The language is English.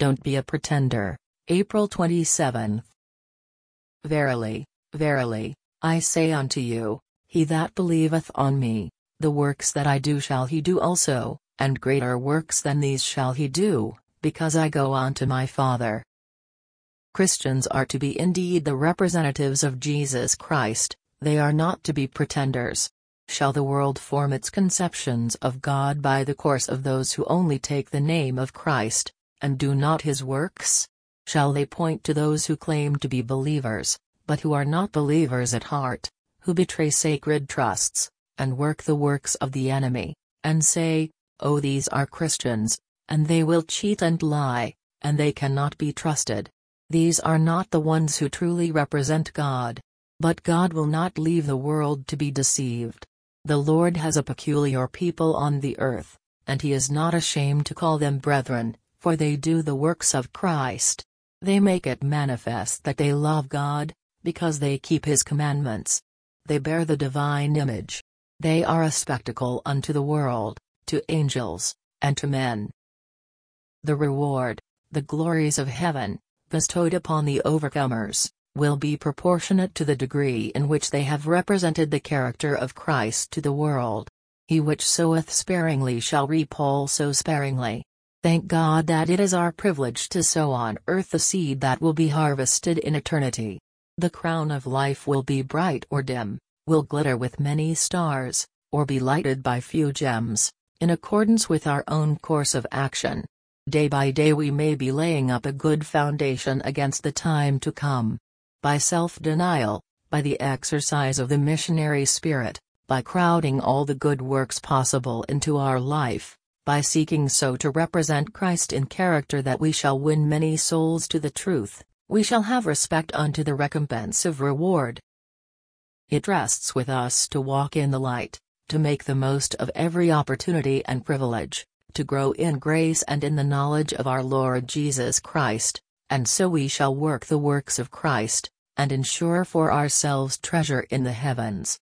Don't be a pretender. April 27. Verily, verily, I say unto you, he that believeth on me, the works that I do shall he do also, and greater works than these shall he do, because I go unto my Father. Christians are to be indeed the representatives of Jesus Christ, they are not to be pretenders. Shall the world form its conceptions of God by the course of those who only take the name of Christ, and do not his works? Shall they point to those who claim to be believers, but who are not believers at heart, who betray sacred trusts, and work the works of the enemy, and say, "Oh, these are Christians," and they will cheat and lie, and they cannot be trusted? These are not the ones who truly represent God. But God will not leave the world to be deceived. The Lord has a peculiar people on the earth, and he is not ashamed to call them brethren, for they do the works of Christ. They make it manifest that they love God, because they keep his commandments. They bear the divine image. They are a spectacle unto the world, to angels, and to men. The reward, the glories of heaven, bestowed upon the overcomers, will be proportionate to the degree in which they have represented the character of Christ to the world. He which soweth sparingly shall reap also sparingly. Thank God that it is our privilege to sow on earth the seed that will be harvested in eternity. The crown of life will be bright or dim, will glitter with many stars, or be lighted by few gems, in accordance with our own course of action. Day by day we may be laying up a good foundation against the time to come. By self-denial, by the exercise of the missionary spirit, by crowding all the good works possible into our life, by seeking so to represent Christ in character that we shall win many souls to the truth, we shall have respect unto the recompense of reward. It rests with us to walk in the light, to make the most of every opportunity and privilege, to grow in grace and in the knowledge of our Lord Jesus Christ, and so we shall work the works of Christ, and ensure for ourselves treasure in the heavens.